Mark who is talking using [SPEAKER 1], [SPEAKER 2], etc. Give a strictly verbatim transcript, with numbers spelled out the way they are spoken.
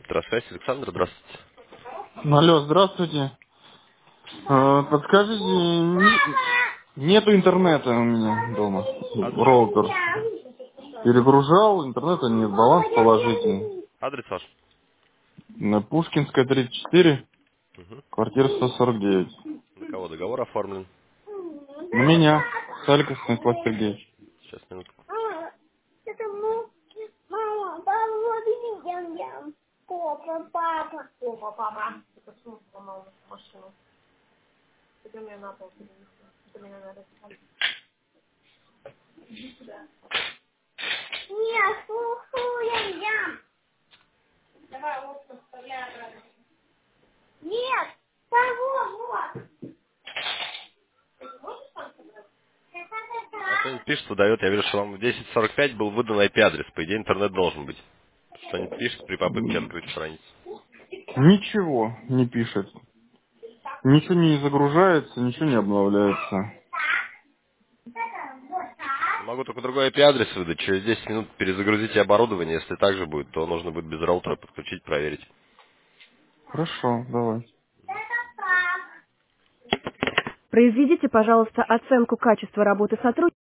[SPEAKER 1] Электросвязь, Александр, здравствуйте.
[SPEAKER 2] Алло, здравствуйте. Э, Подскажите, не- нету интернета у меня дома.
[SPEAKER 1] Адрес?
[SPEAKER 2] Роутер перегружал, интернета нет, баланс положительный.
[SPEAKER 1] Адрес ваш?
[SPEAKER 2] На Пушкинская тридцать четыре,
[SPEAKER 1] Угу.
[SPEAKER 2] квартира сто сорок девять.
[SPEAKER 1] На кого договор оформлен?
[SPEAKER 2] На меня, Сальков Станислав Сергеевич.
[SPEAKER 1] Сейчас, минутку. Что-нибудь пишет, выдает. Я вижу, что вам в десять сорок пять был выдан ай пи-адрес. По идее, интернет должен быть. Что-нибудь пишет при попытке открыть страницу.
[SPEAKER 2] Ничего не пишет. Ничего не загружается, ничего не обновляется.
[SPEAKER 1] Могу только другой ай пи-адрес выдать. Через десять минут перезагрузите оборудование. Если так же будет, то нужно будет без роутера подключить, проверить.
[SPEAKER 2] Хорошо, давай.
[SPEAKER 3] Произведите, пожалуйста, оценку качества работы сотрудников